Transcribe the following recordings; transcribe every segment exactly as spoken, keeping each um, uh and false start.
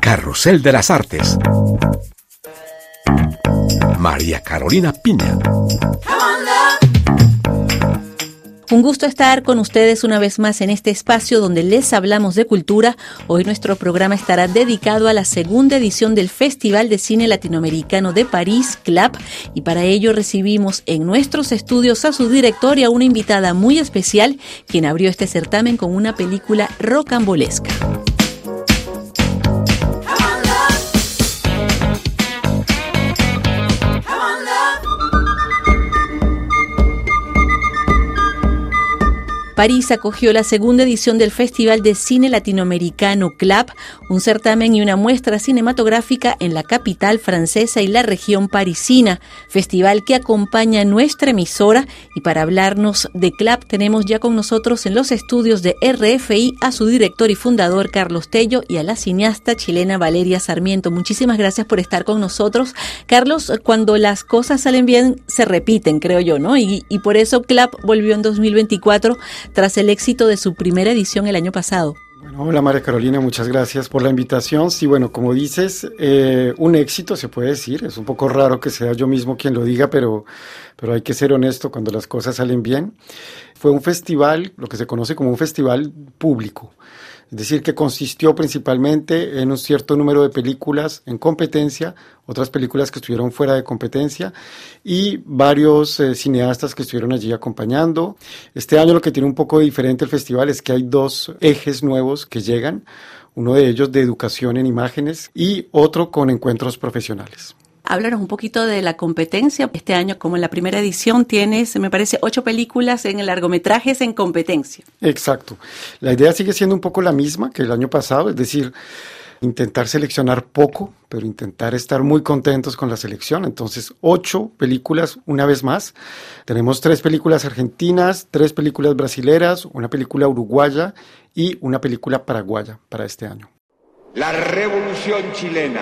Carrusel de las Artes. María Carolina Piña. Un gusto estar con ustedes una vez más en este espacio donde les hablamos de cultura. Hoy nuestro programa estará dedicado a la segunda edición del Festival de Cine Latinoamericano de París, C L A P, y para ello recibimos en nuestros estudios a su director y a una invitada muy especial, quien abrió este certamen con una película rocambolesca. París acogió la segunda edición del Festival de Cine Latinoamericano C L A P, un certamen y una muestra cinematográfica en la capital francesa y la región parisina, festival que acompaña nuestra emisora, y para hablarnos de C L A P tenemos ya con nosotros en los estudios de R F I a su director y fundador Carlos Tello y a la cineasta chilena Valeria Sarmiento. Muchísimas gracias por estar con nosotros. Carlos, cuando las cosas salen bien se repiten, creo yo, ¿no? Y, y por eso C L A P volvió en dos mil veinticuatro tras el éxito de su primera edición el año pasado. Bueno, hola María Carolina, muchas gracias por la invitación. Sí, bueno, como dices, eh, un éxito se puede decir, es un poco raro que sea yo mismo quien lo diga, pero, pero hay que ser honesto cuando las cosas salen bien. Fue un festival, lo que se conoce como un festival público. Es decir, que consistió principalmente en un cierto número de películas en competencia, otras películas que estuvieron fuera de competencia y varios eh, cineastas que estuvieron allí acompañando. Este año lo que tiene un poco de diferente el festival es que hay dos ejes nuevos que llegan, uno de ellos de educación en imágenes y otro con encuentros profesionales. Háblanos un poquito de la competencia. Este año, como en la primera edición, tienes, me parece, ocho películas en largometrajes en competencia. Exacto. La idea sigue siendo un poco la misma que el año pasado, es decir, intentar seleccionar poco, pero intentar estar muy contentos con la selección. Entonces, ocho películas una vez más. Tenemos tres películas argentinas, tres películas brasileras, una película uruguaya y una película paraguaya para este año. La Revolución Chilena.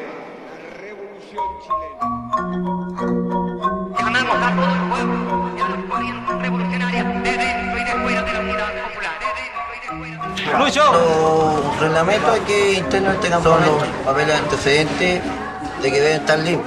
Llamamos a todo el pueblo y a las corrientes revolucionarias de dentro y de fuera de la unidad popular. Los reglamentos hay que internos tengan son los papeles antecedentes de que deben estar limpios.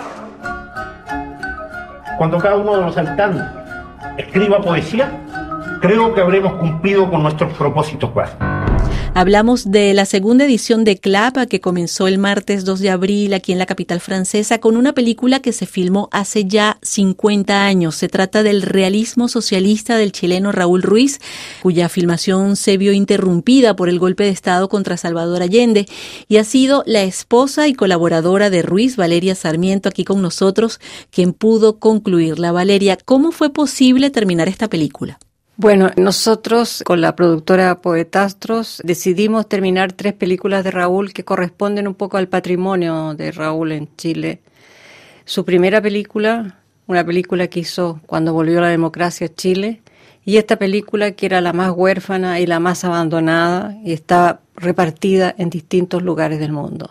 Cuando cada uno de los habitantes escriba poesía, creo que habremos cumplido con nuestros propósitos básicos. Hablamos de la segunda edición de C L A P que comenzó el martes dos de abril aquí en la capital francesa con una película que se filmó hace ya cincuenta años. Se trata del realismo socialista del chileno Raúl Ruiz, cuya filmación se vio interrumpida por el golpe de Estado contra Salvador Allende, y ha sido la esposa y colaboradora de Ruiz, Valeria Sarmiento, aquí con nosotros, quien pudo concluirla. Valeria, ¿cómo fue posible terminar esta película? Bueno, nosotros con la productora Poetastros decidimos terminar tres películas de Raúl que corresponden un poco al patrimonio de Raúl en Chile. Su primera película, una película que hizo cuando volvió la democracia a Chile, y esta película que era la más huérfana y la más abandonada y está repartida en distintos lugares del mundo.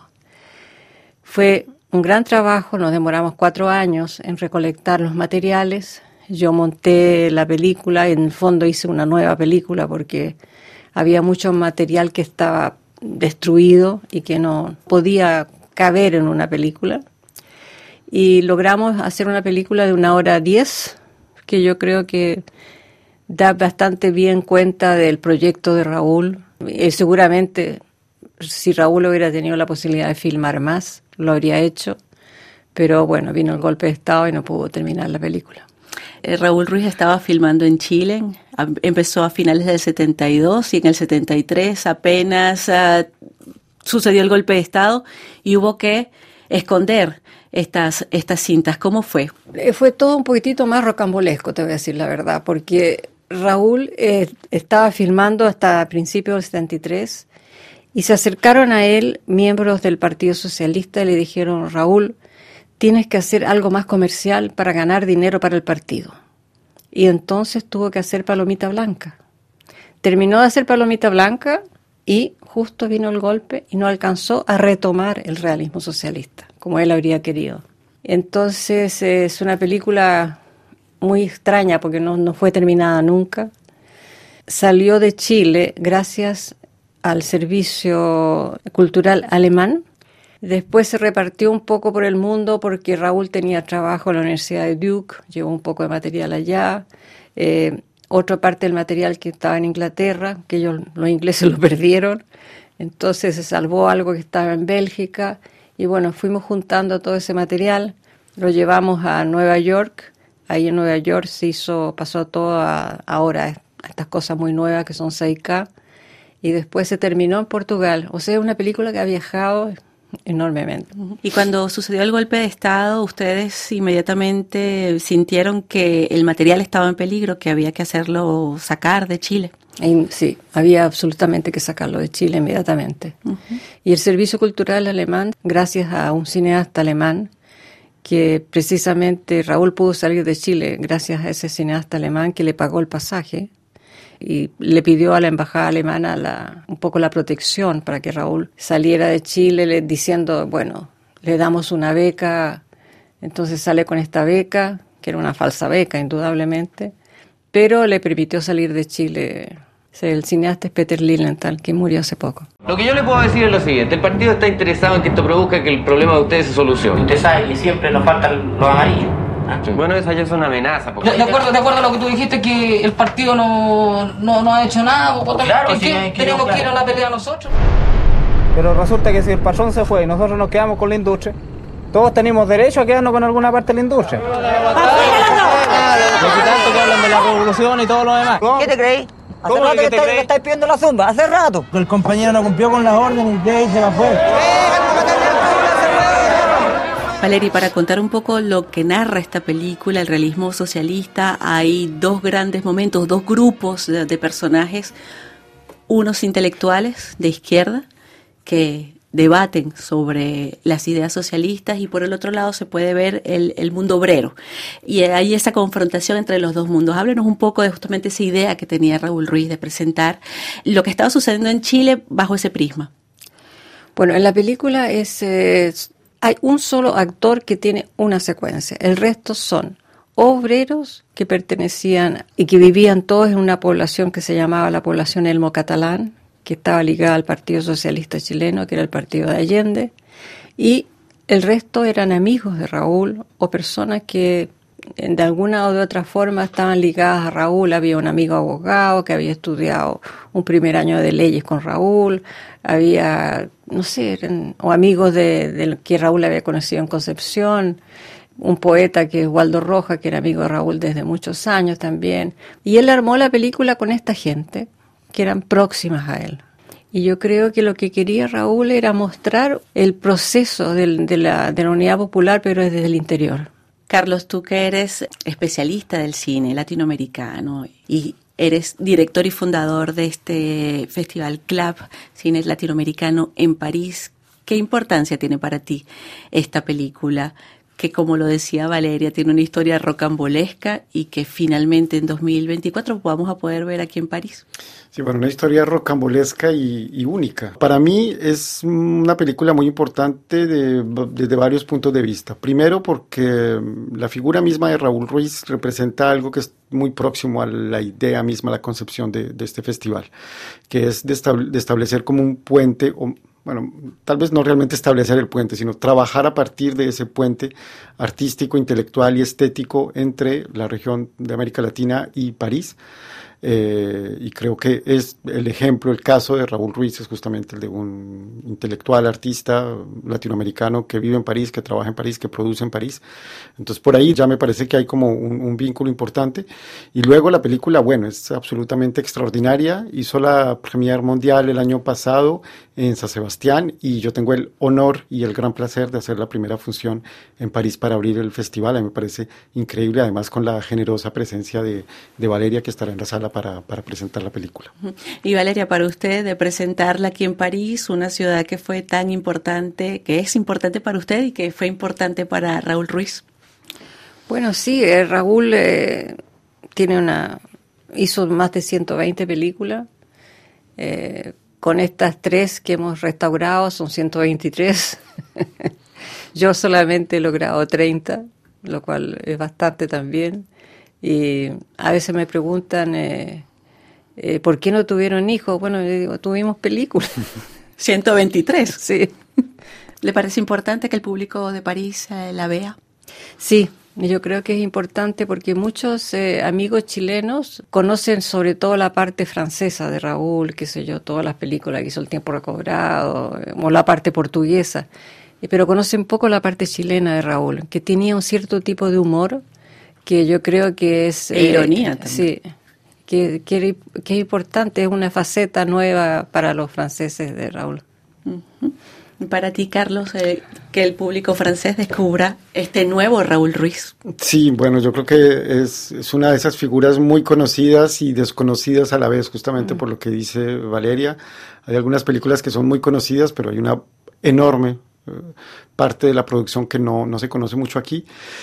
Fue un gran trabajo, nos demoramos cuatro años en recolectar los materiales. Yo monté la película, en el fondo hice una nueva película porque había mucho material que estaba destruido y que no podía caber en una película. Y logramos hacer una película de una hora diez, que yo creo que da bastante bien cuenta del proyecto de Raúl. Y seguramente, si Raúl hubiera tenido la posibilidad de filmar más, lo habría hecho. Pero bueno, vino el golpe de Estado y no pudo terminar la película. Raúl Ruiz estaba filmando en Chile, empezó a finales del setenta y dos y en el setenta y tres apenas uh, sucedió el golpe de Estado y hubo que esconder estas, estas cintas. ¿Cómo fue? Fue todo un poquitito más rocambolesco, te voy a decir la verdad, porque Raúl eh, estaba filmando hasta principios del setenta y tres y se acercaron a él miembros del Partido Socialista y le dijeron: Raúl, tienes que hacer algo más comercial para ganar dinero para el partido. Y entonces tuvo que hacer Palomita Blanca. Terminó de hacer Palomita Blanca y justo vino el golpe y no alcanzó a retomar el realismo socialista, como él habría querido. Entonces es una película muy extraña porque no, no fue terminada nunca. Salió de Chile gracias al servicio cultural alemán, Después se repartió un poco por el mundo porque Raúl tenía trabajo en la Universidad de Duke, llevó un poco de material allá. Eh, otra parte del material que estaba en Inglaterra, que ellos, los ingleses lo perdieron. Entonces se salvó algo que estaba en Bélgica. Y bueno, fuimos juntando todo ese material, lo llevamos a Nueva York. Ahí en Nueva York se hizo, pasó todo a, ahora a estas cosas muy nuevas que son seis K. Y después se terminó en Portugal. O sea, es una película que ha viajado enormemente. Y cuando sucedió el golpe de Estado, ustedes inmediatamente sintieron que el material estaba en peligro, que había que hacerlo sacar de Chile. Y, sí, había absolutamente que sacarlo de Chile inmediatamente. Uh-huh. Y el Servicio Cultural Alemán, gracias a un cineasta alemán, que precisamente Raúl pudo salir de Chile gracias a ese cineasta alemán que le pagó el pasaje, y le pidió a la embajada alemana la, un poco la protección para que Raúl saliera de Chile, le, diciendo, bueno, le damos una beca. Entonces sale con esta beca, que era una falsa beca indudablemente, pero le permitió salir de Chile. El cineasta es Peter Lilienthal, que murió hace poco. Lo que yo le puedo decir es lo siguiente: el partido está interesado en que esto produzca que el problema de ustedes se solucione. Usted sabe que siempre nos faltan los amarillos. Sí. Bueno, esa ya es una amenaza. Porque... De, de, acuerdo, de acuerdo a lo que tú dijiste, que el partido no, no, no ha hecho nada. Pues claro, ¿por sí, qué que tenemos claro. que ir a la pelea nosotros? Pero resulta que si el patrón se fue y nosotros nos quedamos con la industria, todos tenemos derecho a quedarnos con alguna parte de la industria. De tanto que hablan de la revolución y todo lo demás. ¿Qué te creí? Hace ¿Cómo rato que que, te estáis, creí? que estáis pidiendo la zumba, hace rato. El compañero no cumplió con las órdenes de ahí se la fue. Valeri, para contar un poco lo que narra esta película, el realismo socialista, hay dos grandes momentos, dos grupos de, de personajes, unos intelectuales de izquierda que debaten sobre las ideas socialistas, y por el otro lado se puede ver el, el mundo obrero. Y hay esa confrontación entre los dos mundos. Háblenos un poco de justamente esa idea que tenía Raúl Ruiz de presentar lo que estaba sucediendo en Chile bajo ese prisma. Bueno, en la película es, eh, hay un solo actor que tiene una secuencia. El resto son obreros que pertenecían y que vivían todos en una población que se llamaba la población elmo-catalán, que estaba ligada al Partido Socialista Chileno, que era el partido de Allende, y el resto eran amigos de Raúl o personas que de alguna o de otra forma estaban ligadas a Raúl. Había un amigo abogado que había estudiado un primer año de leyes con Raúl, había, no sé, eran, o amigos de, de que Raúl había conocido en Concepción, un poeta que es Waldo Roja, que era amigo de Raúl desde muchos años también, y él armó la película con esta gente que eran próximas a él. Y yo creo que lo que quería Raúl era mostrar el proceso del, de, la, de la unidad popular, pero desde el interior. Carlos, tú que eres especialista del cine latinoamericano y eres director y fundador de este Festival Club Cine Latinoamericano en París, ¿qué importancia tiene para ti esta película? Que, como lo decía Valeria, tiene una historia rocambolesca y que finalmente en dos mil veinticuatro vamos a poder ver aquí en París. Sí, bueno, una historia rocambolesca y, y única. Para mí es una película muy importante de, desde varios puntos de vista. Primero porque la figura misma de Raúl Ruiz representa algo que es muy próximo a la idea misma, la concepción de, de este festival, que es de, estable, de establecer como un puente, o bueno, tal vez no realmente establecer el puente, sino trabajar a partir de ese puente artístico, intelectual y estético entre la región de América Latina y París. Eh, y creo que es el ejemplo, el caso de Raúl Ruiz es justamente el de un intelectual, artista latinoamericano que vive en París, que trabaja en París, que produce en París. Entonces por ahí ya me parece que hay como un, un vínculo importante. Y luego la película, bueno, es absolutamente extraordinaria. Hizo la premier mundial el año pasado en San Sebastián y yo tengo el honor y el gran placer de hacer la primera función en París para abrir el festival. A mí me parece increíble, además con la generosa presencia de, de Valeria, que estará en la sala Para, para presentar la película. Y Valeria, para usted, de presentarla aquí en París, una ciudad que fue tan importante, que es importante para usted y que fue importante para Raúl Ruiz. Bueno, sí, eh, Raúl eh, tiene una, hizo más de ciento veinte películas, eh, con estas tres que hemos restaurado son ciento veintitrés. Yo solamente he logrado treinta, lo cual es bastante también. Y a veces me preguntan eh, eh, ¿por qué no tuvieron hijos? Bueno, yo digo, tuvimos películas. ciento veintitrés. Sí. ¿Le parece importante que el público de París eh, la vea? Sí, yo creo que es importante porque muchos eh, amigos chilenos conocen sobre todo la parte francesa de Raúl, qué sé yo, todas las películas que hizo El tiempo recobrado, eh, o la parte portuguesa, eh, pero conocen poco la parte chilena de Raúl, que tenía un cierto tipo de humor que yo creo que es... E ironía eh, también. Sí, que, que, que es importante, es una faceta nueva para los franceses de Raúl. Uh-huh. Para ti, Carlos, eh, que el público francés descubra este nuevo Raúl Ruiz. Sí, bueno, yo creo que es, es una de esas figuras muy conocidas y desconocidas a la vez, justamente mm. por lo que dice Valeria. Hay algunas películas que son muy conocidas, pero hay una enorme eh, parte de la producción que no, no se conoce mucho aquí.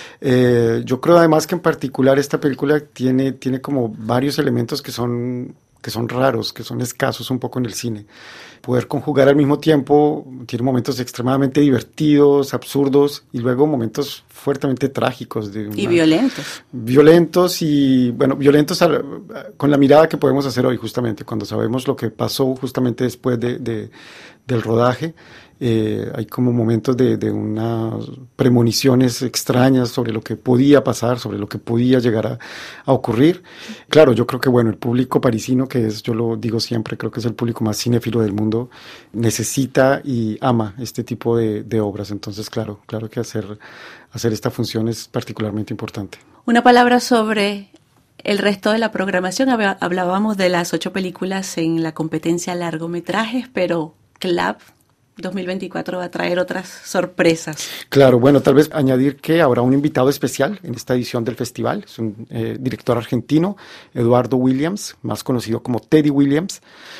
Eh, yo creo además que en particular esta película tiene, tiene como varios elementos que son... que son raros, que son escasos un poco en el cine. Poder conjugar al mismo tiempo, tiene momentos extremadamente divertidos, absurdos, y luego momentos fuertemente trágicos. De una, y violentos. Violentos y, bueno, violentos a, con la mirada que podemos hacer hoy, justamente, cuando sabemos lo que pasó justamente después de, de, del rodaje. Eh, hay como momentos de, de unas premoniciones extrañas sobre lo que podía pasar, sobre lo que podía llegar a, a ocurrir. Claro, yo creo que bueno, el público parisino, que es, yo lo digo siempre, creo que es el público más cinéfilo del mundo, necesita y ama este tipo de, de obras. Entonces, claro, claro que hacer, hacer esta función es particularmente importante. Una palabra sobre el resto de la programación. Hablábamos de las ocho películas en la competencia largometrajes, pero CLAP dos mil veinticuatro va a traer otras sorpresas. Claro, bueno, tal vez añadir que habrá un invitado especial en esta edición del festival. Es un eh, director argentino, Eduardo Williams, más conocido como Teddy Williams.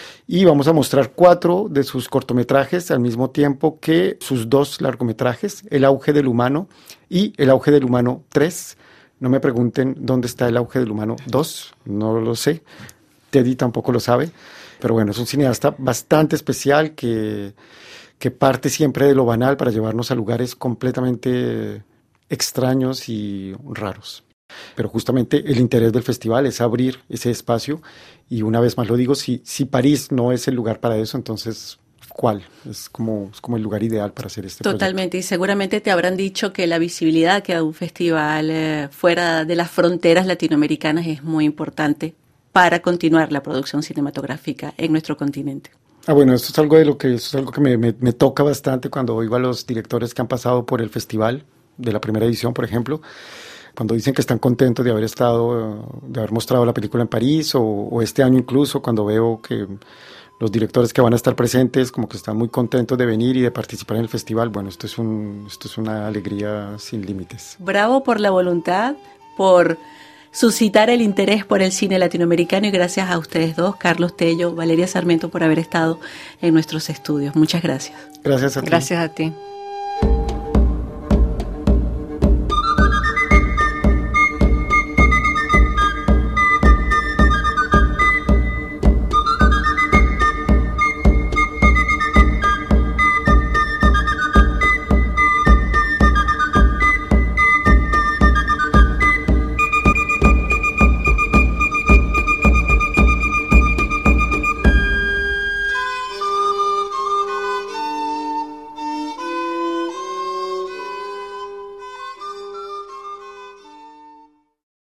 Y vamos a mostrar cuatro de sus cortometrajes al mismo tiempo que sus dos largometrajes, El auge del humano y El auge del humano tres. No me pregunten dónde está El auge del humano dos, no lo sé. Teddy tampoco lo sabe. Pero bueno, es un cineasta bastante especial que... que parte siempre de lo banal para llevarnos a lugares completamente extraños y raros. Pero justamente el interés del festival es abrir ese espacio y una vez más lo digo, si, si París no es el lugar para eso, entonces ¿cuál? Es como, es como el lugar ideal para hacer este proyecto. Totalmente, y seguramente te habrán dicho que la visibilidad que da un festival eh, fuera de las fronteras latinoamericanas es muy importante para continuar la producción cinematográfica en nuestro continente. Ah, bueno, esto es algo de lo que, esto es algo que me, me, me toca bastante cuando oigo a los directores que han pasado por el festival de la primera edición, por ejemplo, cuando dicen que están contentos de haber estado, de haber mostrado la película en París, o, o este año incluso, cuando veo que los directores que van a estar presentes como que están muy contentos de venir y de participar en el festival. Bueno, esto es un, esto es una alegría sin límites. Bravo por la voluntad, por suscitar el interés por el cine latinoamericano, y gracias a ustedes dos, Carlos Tello, Valeria Sarmiento, por haber estado en nuestros estudios. Muchas gracias. Gracias a ti. Gracias a ti.